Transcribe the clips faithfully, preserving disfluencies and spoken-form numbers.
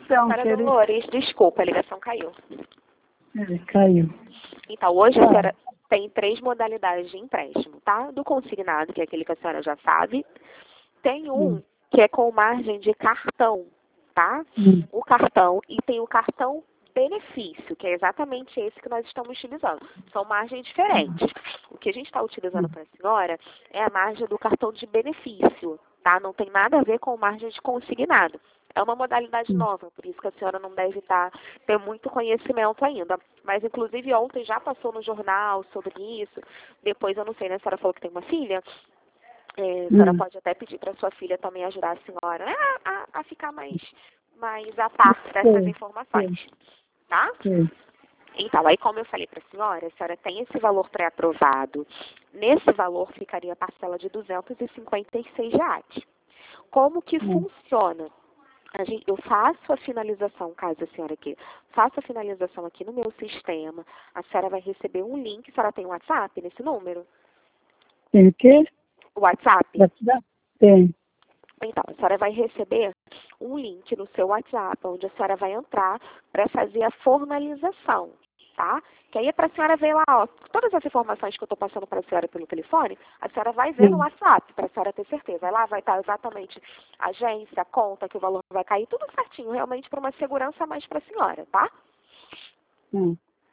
Então, Senhora querida. Dolores, desculpa, a ligação caiu. É, caiu. Então, hoje Ah. a senhora tem três modalidades de empréstimo, tá? Do consignado, que é aquele que a senhora já sabe. Tem um Hum. que é com margem de cartão, tá? Hum. O cartão, e tem o cartão benefício, que é exatamente esse que nós estamos utilizando. São margens diferentes. O que a gente está utilizando para a senhora é a margem do cartão de benefício, tá? Não tem nada a ver com margem de consignado. É uma modalidade nova, por isso que a senhora não deve estar, ter muito conhecimento ainda. Mas, inclusive, ontem já passou no jornal sobre isso. Depois, eu não sei, né? A senhora falou que tem uma filha. É, a senhora Hum. pode até pedir para sua filha também ajudar a senhora, né, a, a ficar mais, mais a par dessas Sim, informações, tá? Sim. Então, aí como eu falei para a senhora, a senhora tem esse valor pré-aprovado. Nesse valor ficaria a parcela de duzentos e cinquenta e seis reais. Como que Hum. funciona? A gente, eu faço a finalização, caso a senhora aqui, faço a finalização aqui no meu sistema. A senhora vai receber um link. A senhora tem um WhatsApp nesse número? Tem o quê? WhatsApp? WhatsApp? Tem. Então, a senhora vai receber um link no seu WhatsApp, onde a senhora vai entrar para fazer a formalização, tá? Que aí é para a senhora ver lá, ó, todas as informações que eu estou passando para a senhora pelo telefone, a senhora vai ver no Hum. WhatsApp, para a senhora ter certeza. Aí lá vai estar exatamente a agência, a conta, que o valor vai cair, tudo certinho, realmente para uma segurança a mais para a senhora, tá? Hum.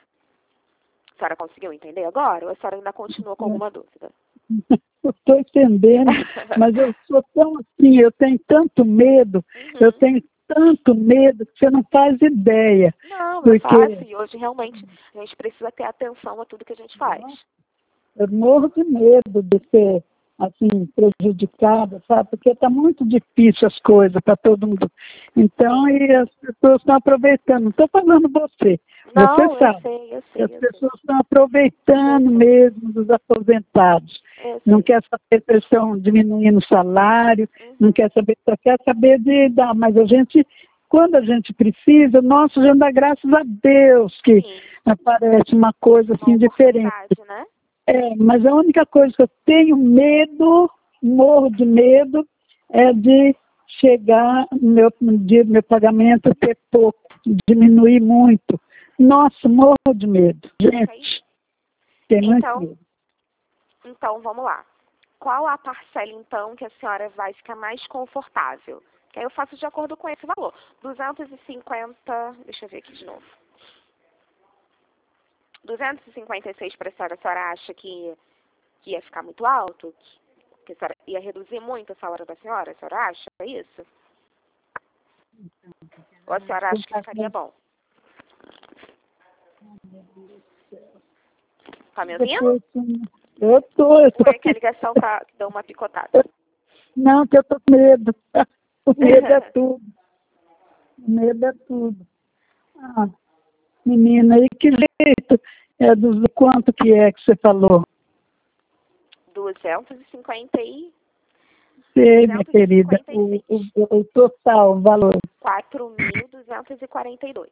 A senhora conseguiu entender agora ou a senhora ainda continua com alguma dúvida? Eu estou entendendo, mas eu sou tão assim, eu tenho tanto medo, Uhum. eu tenho tanto medo que você não faz ideia. Não, não é Porque fácil. E hoje realmente a gente precisa ter atenção a tudo que a gente faz. eu morro de medo de ser, assim, prejudicada, sabe? Porque está muito difícil as coisas para todo mundo. Então, e as pessoas estão aproveitando. Não estou falando você. Não, Você eu sabe. sei, eu que sei, As eu sei. pessoas estão aproveitando Eu sei. mesmo dos aposentados. Eu Não sei. quer saber se estão diminuindo o salário, Uhum. não quer saber, só quer saber de dar. Mas a gente, quando a gente precisa, nossa, a gente dá graças a Deus que Sim. aparece uma coisa Uma assim diferente. oportunidade, né? É, mas a única coisa que eu tenho medo, morro de medo, é de chegar no meu, no dia do meu pagamento ter pouco, diminuir muito. Nossa, morro de medo. Gente, tem muito Então, medo. então, vamos lá. Qual a parcela, então, que a senhora vai ficar mais confortável? Que aí eu faço de acordo com esse valor. duzentos e cinquenta, deixa eu ver aqui de novo. duzentos e cinquenta e seis para a senhora, a senhora acha que, que ia ficar muito alto? Que a senhora ia reduzir muito o salário da senhora? A senhora acha isso? Ou a senhora acha que ficaria bom? Tá me ouvindo? Eu tô, eu tô Ou é que a aqui. ligação tá, deu uma picotada? Não, que eu tô com medo. O medo é tudo. O medo é tudo. Ah, menina, e que jeito? É do, do quanto que é que você falou? duzentos e cinquenta e Sei, minha querida, o, o, o total, o valor. quatro mil duzentos e quarenta e dois.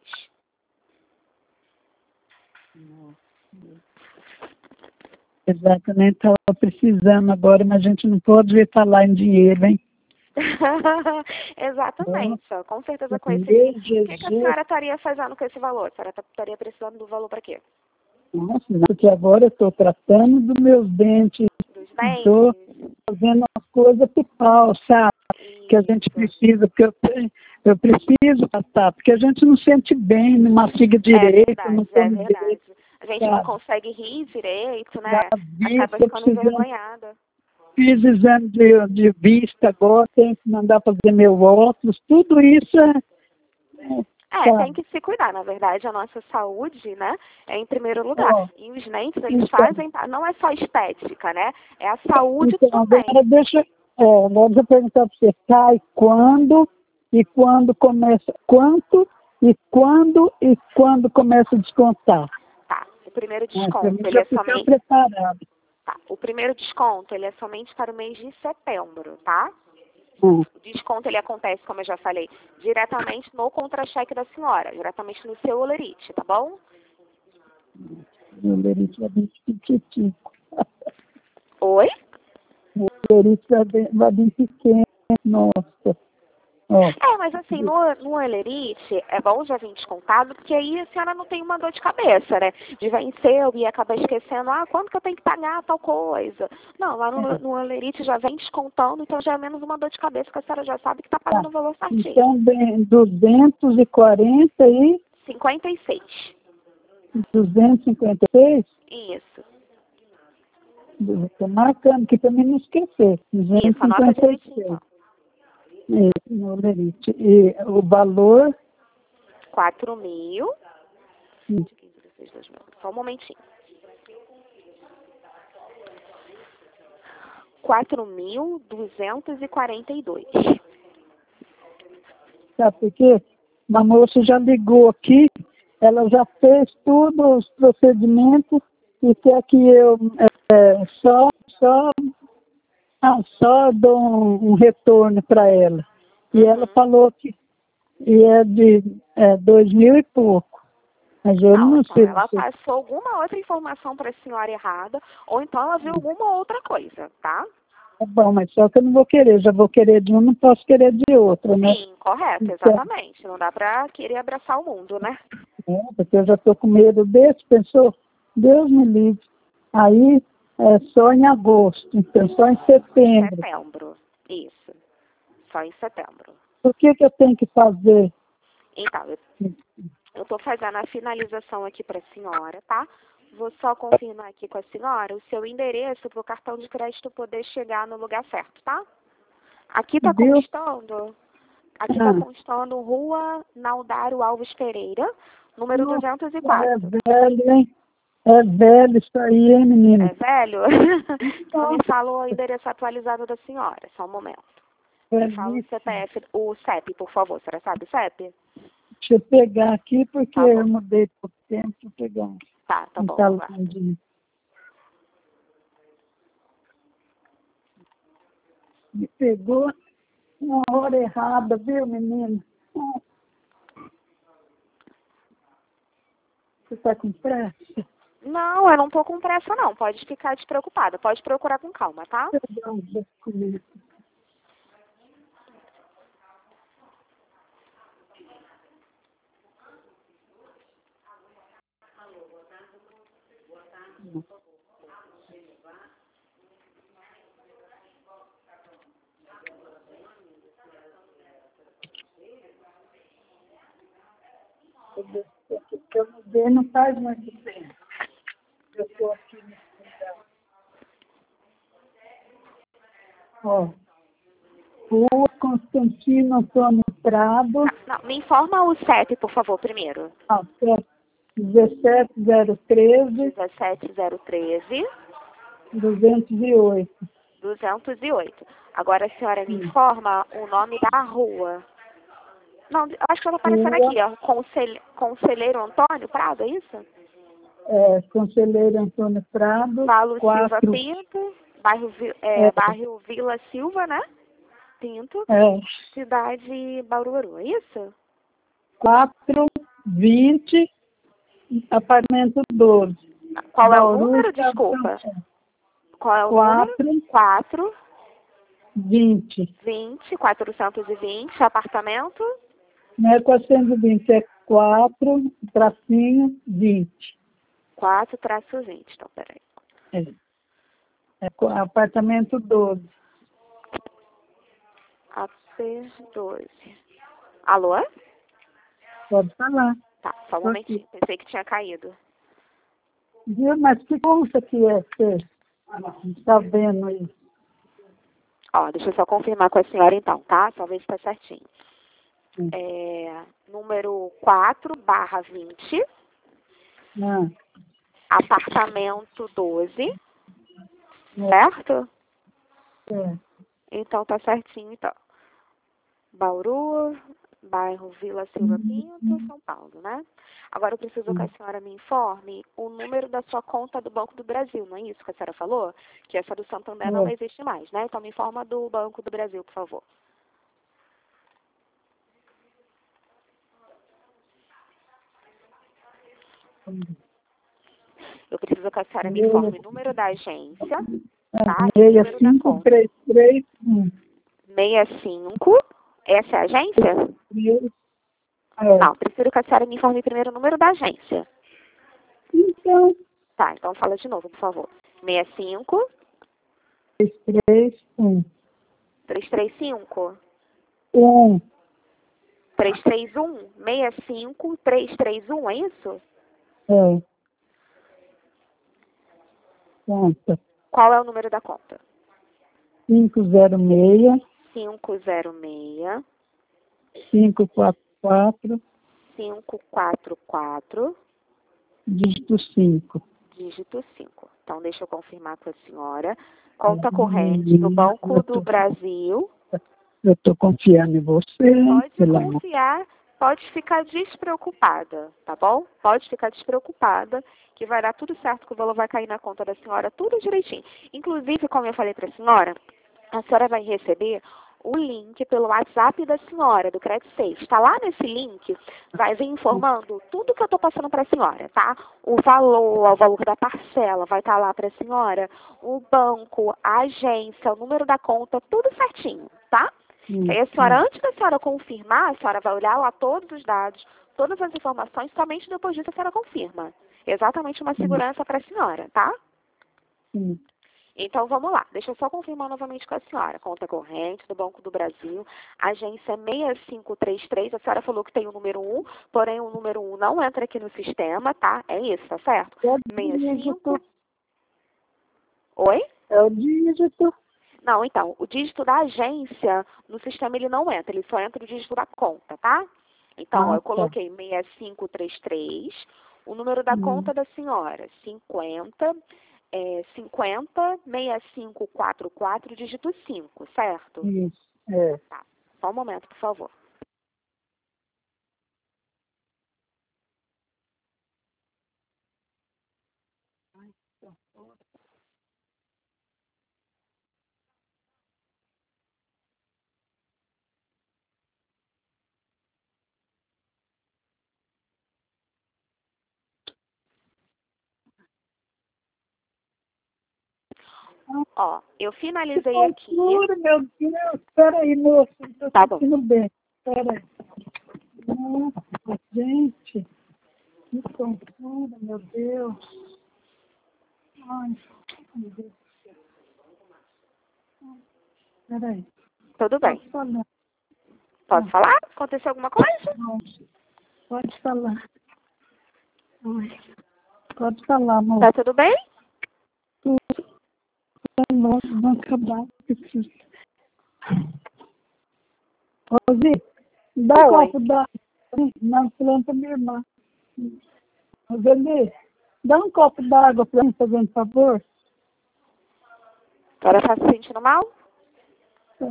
Exatamente, estava precisando agora, mas a gente não pode ver falar em dinheiro, hein? Exatamente, ó, com certeza com esse Meu dinheiro. O que, que a Jesus. senhora estaria fazendo com esse valor? A senhora estaria precisando do valor para quê? Nossa, porque agora eu estou tratando dos meus dentes, Dos estou dentes? fazendo as coisas pipal, sabe? Que a gente Isso. precisa, porque eu, tenho, eu preciso tratar, porque a gente não sente bem, não mastiga É direito, verdade, não é come verdade. direito, A gente não sabe? consegue rir direito, Da né? Acaba vista, ficando precisando, envergonhada. fiz exame de, de vista agora, tenho que mandar fazer meu óculos, tudo isso é, é É, sabe? tem que se cuidar, na verdade, a nossa saúde, né, é em primeiro lugar. Ó, E os dentes, eles então, fazem, não é só estética, né, é a saúde então também. agora deixa, é, agora eu vou perguntar para você, cai quando e quando começa, quanto e quando e quando começa a descontar? Tá, o primeiro Ah, para mim desconto, ele já é ficar somente, preparado. tá, o primeiro desconto, ele é somente para o mês de setembro, tá? Hum. O desconto, ele acontece, como eu já falei, diretamente no contra-cheque da senhora, diretamente no seu olerite, tá bom? Meu lerite vai bem pequitico. Oi? Meu lerite vai bem, vai bem pequeno, nossa. Ó, É, mas assim, no, no Elerite, é bom já vir descontado, porque aí a senhora não tem uma dor de cabeça, né? De vencer e acabar esquecendo, ah, quando que eu tenho que pagar tal coisa? Não, lá no, no Elerite já vem descontando, então já é menos uma dor de cabeça, que a senhora já sabe que está pagando o valor certinho. então, bem, duzentos e quarenta e cinquenta e seis. duzentos e cinquenta e seis? Isso. Estou marcando aqui para mim não esquecer. Isso, anota direitinho, então. Isso, no Lerite. E o valor? quatro mil. Hum. Só um momentinho. quatro mil duzentos e quarenta e dois. Sabe por quê? Uma moça já ligou aqui, ela já fez todos os procedimentos e quer que eu é, só, só, ah, só dou um, um retorno para ela. E Uhum. ela falou que e é de é, dois mil e pouco. Mas eu Não, não então sei. ela Se... passou alguma outra informação para a senhora errada, ou então ela viu alguma outra coisa, tá? É bom, mas só que eu não vou querer. Já vou querer de um, não posso querer de outro, né? Sim, correto, Então, exatamente. Não dá para querer abraçar o mundo, né? é, porque eu já estou com medo desse, pensou, Deus me livre. Aí é só em agosto, então só em setembro. Setembro, isso. Só em setembro. O que, que eu tenho que fazer? Então, eu estou fazendo a finalização aqui para a senhora, tá? Vou só confirmar aqui com a senhora o seu endereço para o cartão de crédito poder chegar no lugar certo, tá? Aqui está Viu? constando, aqui está Ah. constando Rua Naldário Alves Pereira, número Nossa, duzentos e é quatro. velho, hein? É velho isso aí, hein, menino? É velho? Então me fala o endereço atualizado da senhora, só um momento. Me fala o C P F, o C E P, por favor. A senhora sabe o C E P? Deixa eu pegar aqui, porque Tá bom. eu mudei por tempo, vou pegar um. Tá, tá um bom, talãozinho. Me pegou uma hora errada, viu, menino? Você está com pressa? Não, eu não tô com pressa, não. Pode ficar despreocupada. Pode procurar com calma, tá? Perdão, desculpe. Que eu mudei não faz muito tempo. Eu estou aqui no lugar. Ó, Rua Constantino Antônio Prado, Não, não, me informa o C E P, por favor, primeiro. ah, dezessete zero treze, dezessete zero treze, duzentos e oito. duzentos e oito. Agora a senhora me informa o nome da rua. Não, eu acho que ela tá aparecendo Rua, aqui, ó. Conselhe... Conselheiro Antônio Prado, é isso? é, Conselheiro Antônio Prado, Paulo Silva quatro, Pinto, bairro, Vi- é, é, bairro Vila Silva, né? Pinto, é, cidade Barueri, é isso? quatro, vinte, apartamento doze. Qual é o Bauru, número? Estado de São Desculpa. Paulo. Qual é o quatro, número? quatro, vinte. vinte, quatrocentos e vinte, apartamento. Não é quatrocentos e vinte, é quatro, tracinho, vinte. quatro traço vinte, então peraí. É, é co- apartamento doze. A P doze. Alô? Pode falar. Tá, só um Tô momentinho. aqui. Pensei que tinha caído. Viu? Mas que conta que é você está vendo isso? Ó, deixa eu só confirmar com a senhora então, tá? Só ver se tá certinho. Hum. É, número quatro barra vinte, Ah, apartamento doze, é, certo? é. Então tá certinho, então. Bauru, bairro Vila Silva Pinto, São Paulo, né? Agora eu preciso que a senhora me informe o número da sua conta do Banco do Brasil, não é isso que a senhora falou? Que essa do Santander não É. existe mais, né? Então me informa do Banco do Brasil, por favor. Eu preciso que a senhora me informe o número da agência, tá? E o Meia número da cinco conta. três três um. seis cinco Essa é a agência? É. Não, prefiro que a senhora me informe primeiro o número da agência. Então, Tá, então fala de novo, por favor. seis cinco, três três um. três três cinco, Um. três três um, seis cinco, três três um, é isso? É. Conta. Qual é o número da conta? cinco zero seis, cinco zero seis, cinco quatro quatro, cinco quatro quatro, dígito cinco. dígito cinco. Então, deixa eu confirmar com a senhora. Conta corrente do Banco do Brasil. Eu estou confiando em você. Pode pelo amor. confiar, pode ficar despreocupada, tá bom? Pode ficar despreocupada, que vai dar tudo certo, que o valor vai cair na conta da senhora, tudo direitinho. Inclusive, como eu falei para a senhora, a senhora vai receber o link pelo WhatsApp da senhora, do Credit Safe. Está lá nesse link, vai vir informando tudo que eu estou passando para a senhora, tá? O valor, o valor da parcela, vai estar lá para a senhora, o banco, a agência, o número da conta, tudo certinho, tá? Hum, Aí a senhora, hum. antes da senhora confirmar, a senhora vai olhar lá todos os dados, todas as informações, somente depois disso a senhora confirma. Exatamente uma segurança para a senhora, tá? Hum. Então, vamos lá. Deixa eu só confirmar novamente com a senhora. Conta corrente do Banco do Brasil, agência seis cinco três três. A senhora falou que tem o número um, porém o número um não entra aqui no sistema, tá? É isso, tá certo? É o seis cinco... dígito. Oi? É o dígito. Não, então, o dígito da agência, no sistema ele não entra, ele só entra o dígito da conta, tá? Então, ó, Ah, eu coloquei seis cinco três três, o número da hum. conta da senhora, cinquenta, é, cinquenta, seis cinco quatro quatro, dígito cinco, certo? Isso. É. Tá, só um momento, por favor. Ó, eu finalizei aqui. Juro, meu Deus. Espera aí, moço. Estou Tá bom. sentindo bem. Espera aí. Nossa, gente. Que tontura, meu Deus. Ai, meu Deus do céu. Espera aí. Tudo bem. Posso falar? Posso falar? Aconteceu alguma coisa? Não. Pode falar. Ai. Pode falar, moço. Tá tudo bem? Nossa, vão acabar. Rosi, dá um Oi. copo d'água na planta da minha irmã. Roseli, dá um copo d'água para mim, fazendo favor. A senhora tá se sentindo mal? Tá.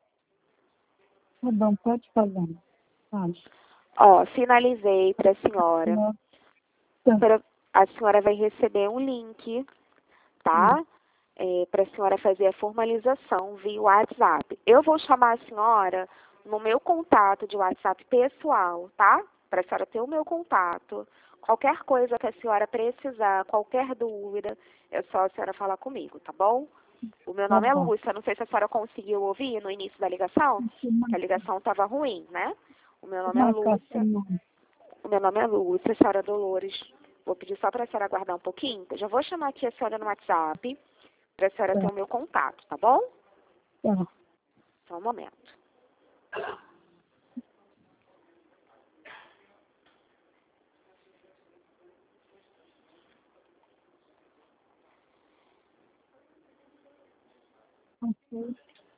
Tá bom, pode falar. Pode. Ó, finalizei para a senhora. Tá. Pra- a senhora vai receber um link, tá? É, para a senhora fazer a formalização via WhatsApp. Eu vou chamar a senhora no meu contato de WhatsApp pessoal, tá? Para a senhora ter o meu contato. Qualquer coisa que a senhora precisar, qualquer dúvida, é só a senhora falar comigo, tá bom? O meu Tá nome é bom. Lúcia. Não sei se a senhora conseguiu ouvir no início da ligação, que a ligação estava ruim, né? O meu nome é Lúcia. O meu nome é Lúcia, senhora Dolores. Vou pedir só para a senhora aguardar um pouquinho. Eu já vou chamar aqui a senhora no WhatsApp para a senhora Tá. ter o meu contato, tá bom? Tá. Só um momento. Ok.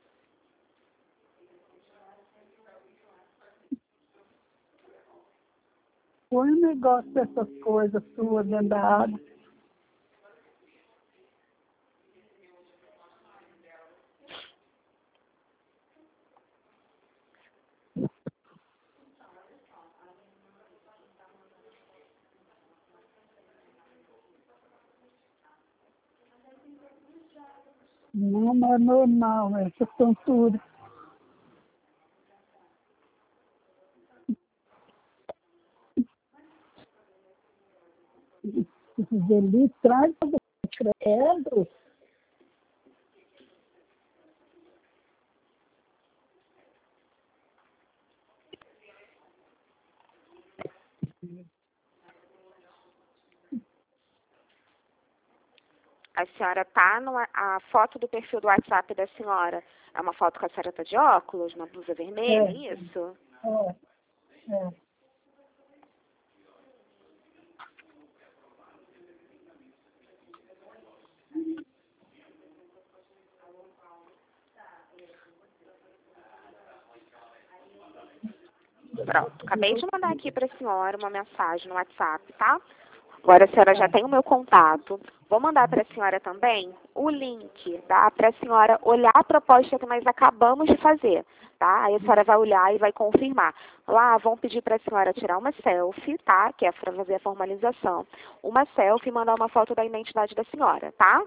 Põe um negócio dessas coisas suas dentro da água. Não, não é normal essa tontura. Roseli, traz para credo. A senhora tá numa, a foto do perfil do WhatsApp da senhora é uma foto que a senhora tá de óculos, uma blusa vermelha, É. é isso? É. É. Pronto, acabei de mandar aqui para a senhora uma mensagem no WhatsApp, tá? Agora a senhora já tem o meu contato. Vou mandar para a senhora também o link, tá? Para a senhora olhar a proposta que nós acabamos de fazer, tá? Aí a senhora vai olhar e vai confirmar. Lá vão pedir para a senhora tirar uma selfie, tá? Que é para fazer a formalização. Uma selfie e mandar uma foto da identidade da senhora, tá?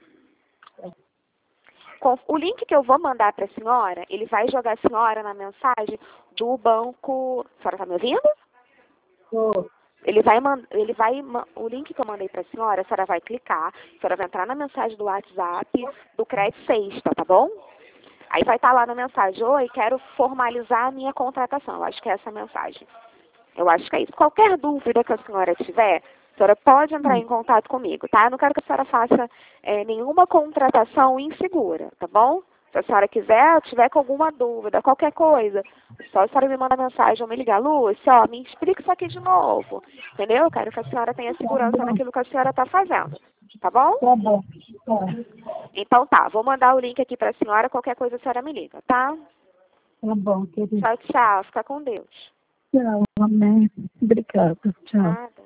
O link que eu vou mandar para a senhora, ele vai jogar a senhora na mensagem do banco... A senhora está me ouvindo? Oh. Ele vai, ele vai, o link que eu mandei para a senhora, a senhora vai clicar, a senhora vai entrar na mensagem do WhatsApp do Crédito Sexta, tá bom? Aí vai estar lá na mensagem, oi, quero formalizar a minha contratação. Eu acho que é essa a mensagem. Eu acho que é isso. Qualquer dúvida que a senhora tiver, a senhora pode entrar em contato comigo, tá? Eu não quero que a senhora faça é, nenhuma contratação insegura, tá bom? Se a senhora quiser, tiver com alguma dúvida, qualquer coisa, só a senhora me manda mensagem ou me ligar, Lúcia, ó, me explica isso aqui de novo, entendeu? Eu quero que a senhora tenha segurança naquilo que a senhora está fazendo, tá bom? Tá bom. Tá. Então tá, vou mandar o link aqui para a senhora, qualquer coisa a senhora me liga, tá? Tá bom, querida. Tchau, tchau, fica com Deus. Tchau, amém. Obrigada. Tchau. Nada.